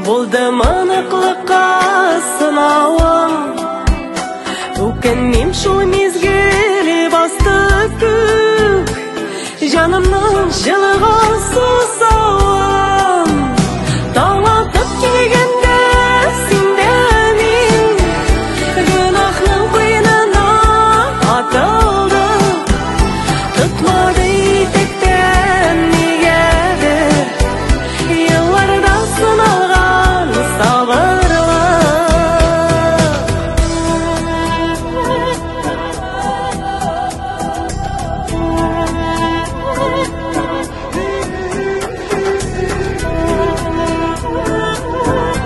Булдым аныклыкка сынавым, үкенмим шул мизгеле басты күк, жанымның җылыгасы